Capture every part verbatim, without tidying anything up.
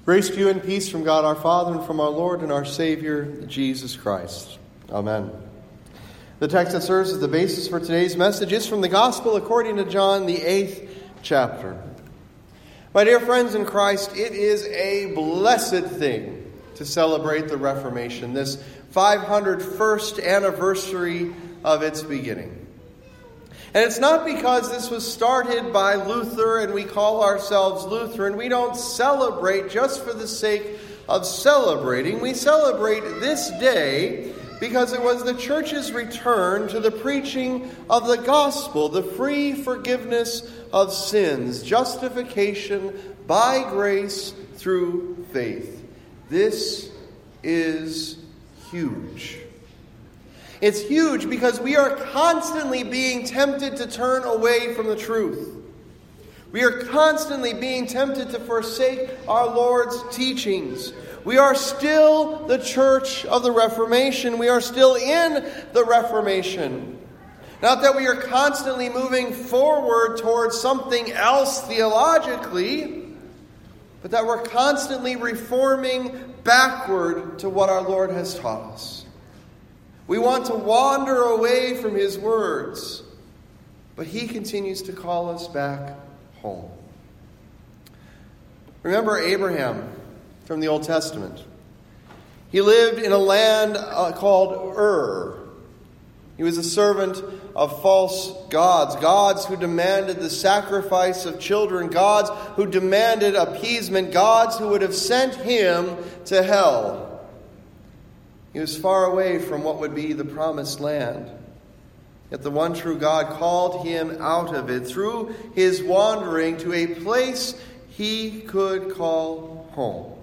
Grace to you and peace from God our Father and from our Lord and our Savior, Jesus Christ. Amen. The text that serves as the basis for today's message is from the Gospel according to John, the eighth chapter. My dear friends in Christ, it is a blessed thing to celebrate the Reformation, this five hundred first anniversary of its beginning. And it's not because this was started by Luther and we call ourselves Lutheran. We don't celebrate just for the sake of celebrating. We celebrate this day because it was the church's return to the preaching of the gospel, the free forgiveness of sins, justification by grace through faith. This is huge. It's huge because we are constantly being tempted to turn away from the truth. We are constantly being tempted to forsake our Lord's teachings. We are still the church of the Reformation. We are still in the Reformation. Not that we are constantly moving forward towards something else theologically, but that we're constantly reforming backward to what our Lord has taught us. We want to wander away from his words, but he continues to call us back home. Remember Abraham from the Old Testament. He lived in a land uh, called Ur. He was a servant of false gods, gods who demanded the sacrifice of children, gods who demanded appeasement, gods who would have sent him to hell. He was far away from what would be the promised land. Yet the one true God called him out of it through his wandering to a place he could call home.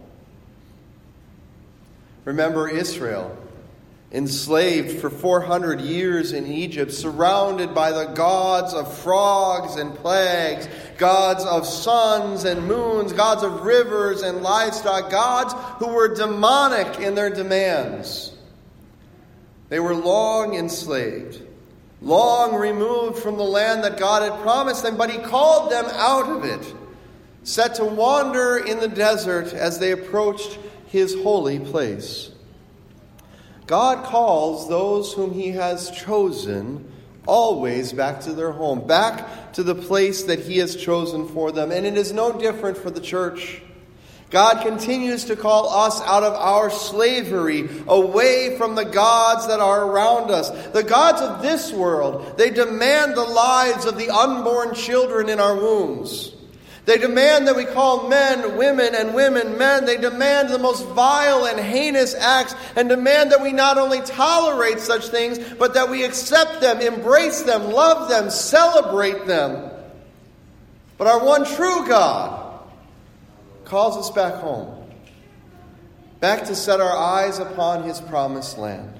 Remember Israel, enslaved for four hundred years in Egypt, surrounded by the gods of frogs and plagues, gods of suns and moons, gods of rivers and livestock, gods who were demonic in their demands. They were long enslaved, long removed from the land that God had promised them, but he called them out of it, set to wander in the desert as they approached his holy place. God calls those whom he has chosen always back to their home, back to the place that he has chosen for them. And it is no different for the church. God continues to call us out of our slavery, away from the gods that are around us. The gods of this world, they demand the lives of the unborn children in our wombs. They demand that we call men women and women men. They demand the most vile and heinous acts and demand that we not only tolerate such things, but that we accept them, embrace them, love them, celebrate them. But our one true God calls us back home, back to set our eyes upon his promised land.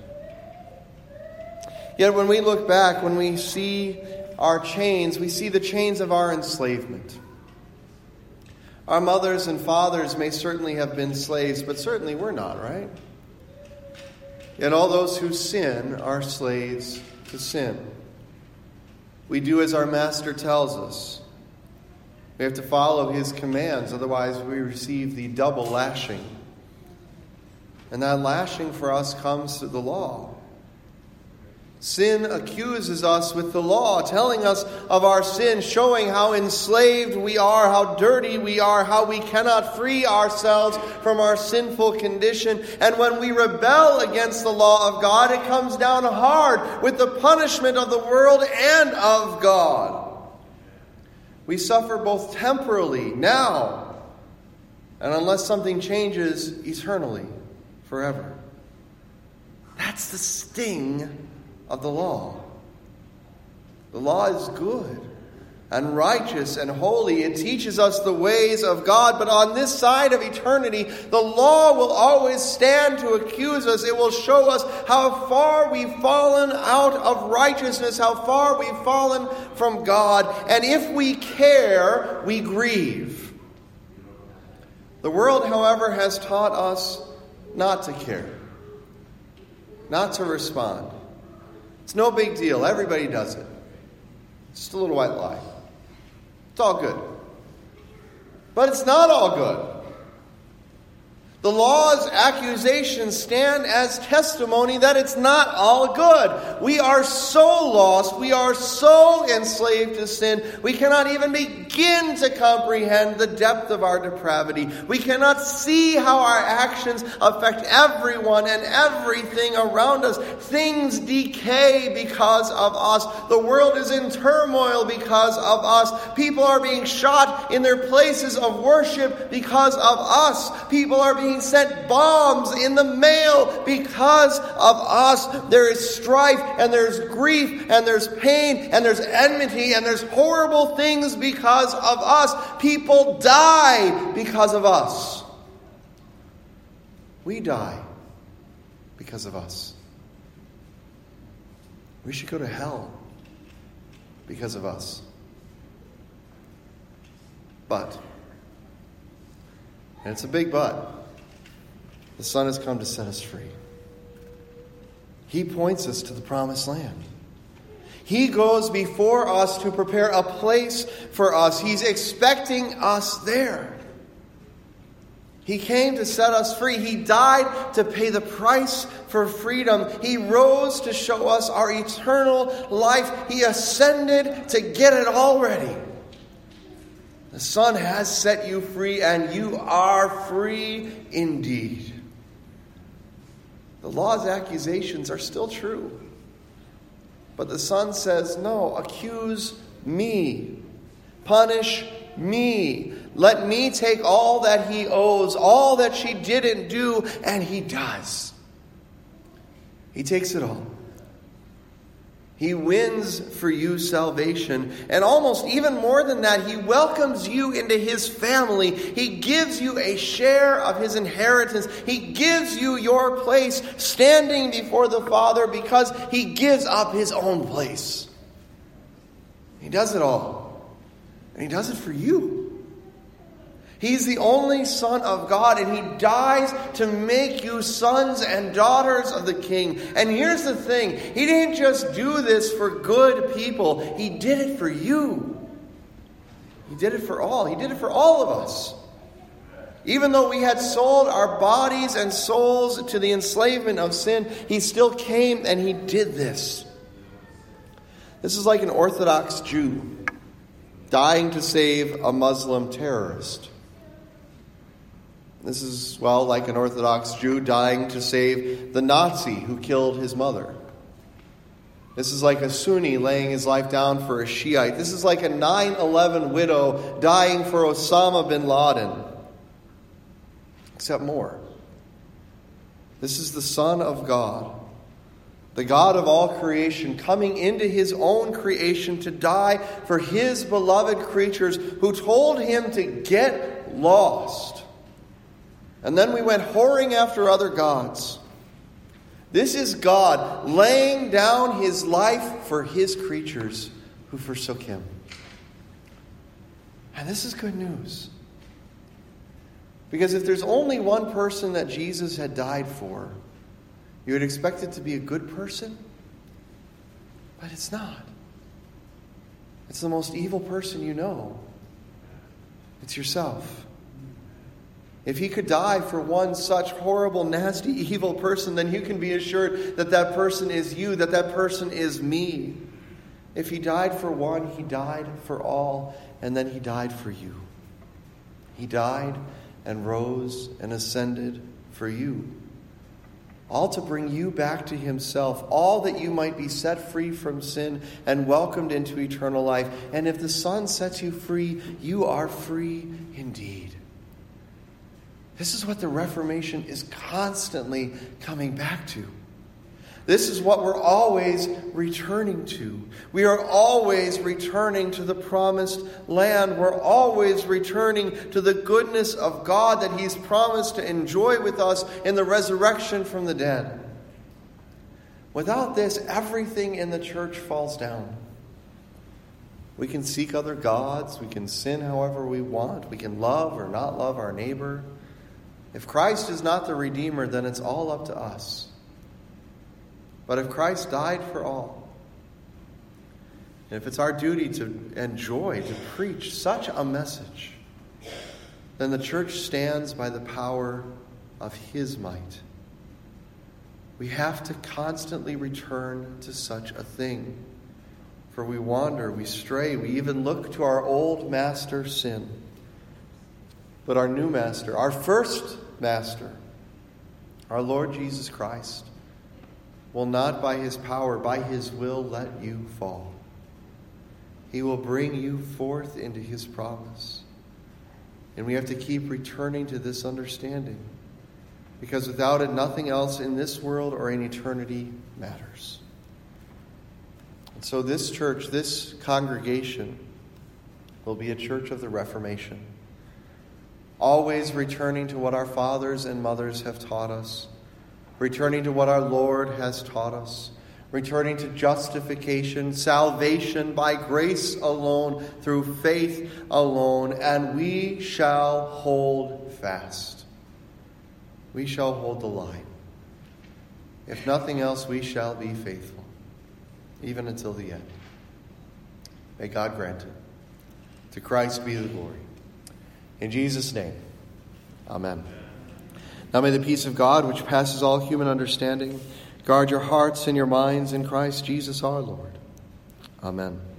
Yet when we look back, when we see our chains, we see the chains of our enslavement. Our mothers and fathers may certainly have been slaves, but certainly we're not, right? Yet all those who sin are slaves to sin. We do as our master tells us. We have to follow his commands, otherwise we receive the double lashing. And that lashing for us comes through the law. Sin accuses us with the law, telling us of our sin, showing how enslaved we are, how dirty we are, how we cannot free ourselves from our sinful condition. And when we rebel against the law of God, it comes down hard with the punishment of the world and of God. We suffer both temporally, now, and unless something changes, eternally, forever. That's the sting of the law. The law is good and righteous and holy. It teaches us the ways of God. But on this side of eternity, the law will always stand to accuse us. It will show us how far we've fallen out of righteousness, how far we've fallen from God. And if we care, we grieve. The world, however, has taught us not to care, not to respond. It's no big deal. Everybody does it. It's just a little white lie. It's all good. But it's not all good. The law's accusations stand as testimony that it's not all good. We are so lost, we are so enslaved to sin, we cannot even begin to comprehend the depth of our depravity. We cannot see how our actions affect everyone and everything around us. Things decay because of us. The world is in turmoil because of us. People are being shot in their places of worship because of us. People are being sent bombs in the mail because of us. There is strife and there's grief and there's pain and there's enmity and there's horrible things because of us. People die because of us. We die because of us. We should go to hell because of us. But, and it's a big but, the Son has come to set us free. He points us to the promised land. He goes before us to prepare a place for us. He's expecting us there. He came to set us free. He died to pay the price for freedom. He rose to show us our eternal life. He ascended to get it already. The Son has set you free, and you are free indeed. The law's accusations are still true. But the Son says, no, accuse me. Punish me. Let me take all that he owes, all that she didn't do, and he does. He takes it all. He wins for you salvation. And almost even more than that, he welcomes you into his family. He gives you a share of his inheritance. He gives you your place standing before the Father because he gives up his own place. He does it all. And he does it for you. He's the only Son of God, and he dies to make you sons and daughters of the King. And here's the thing. He didn't just do this for good people. He did it for you. He did it for all. He did it for all of us. Even though we had sold our bodies and souls to the enslavement of sin, he still came and he did this. This is like an Orthodox Jew dying to save a Muslim terrorist. This is, well, like an Orthodox Jew dying to save the Nazi who killed his mother. This is like a Sunni laying his life down for a Shiite. This is like a nine eleven widow dying for Osama bin Laden. Except more. This is the Son of God, the God of all creation, coming into his own creation to die for his beloved creatures who told him to get lost. And then we went whoring after other gods. This is God laying down his life for his creatures who forsook him. And this is good news. Because if there's only one person that Jesus had died for, you would expect it to be a good person. But it's not. It's the most evil person you know. It's yourself. If he could die for one such horrible, nasty, evil person, then you can be assured that that person is you, that that person is me. If he died for one, he died for all, and then he died for you. He died and rose and ascended for you. All to bring you back to himself, all that you might be set free from sin and welcomed into eternal life. And if the Son sets you free, you are free indeed. This is what the Reformation is constantly coming back to. This is what we're always returning to. We are always returning to the promised land. We're always returning to the goodness of God that he's promised to enjoy with us in the resurrection from the dead. Without this, everything in the church falls down. We can seek other gods. We can sin however we want. We can love or not love our neighbor. If Christ is not the Redeemer, then it's all up to us. But if Christ died for all, and if it's our duty to enjoy, to preach such a message, then the church stands by the power of his might. We have to constantly return to such a thing. For we wander, we stray, we even look to our old master, sin. But our new master, our first master, our Lord Jesus Christ, will not by his power, by his will, let you fall. He will bring you forth into his promise. And we have to keep returning to this understanding, because without it, nothing else in this world or in eternity matters. And so this church, this congregation, will be a church of the Reformation, always returning to what our fathers and mothers have taught us, returning to what our Lord has taught us, returning to justification, salvation by grace alone, through faith alone, and we shall hold fast. We shall hold the line. If nothing else, we shall be faithful, even until the end. May God grant it. To Christ be the glory. In Jesus' name, amen. Now may the peace of God, which passes all human understanding, guard your hearts and your minds in Christ Jesus our Lord. Amen.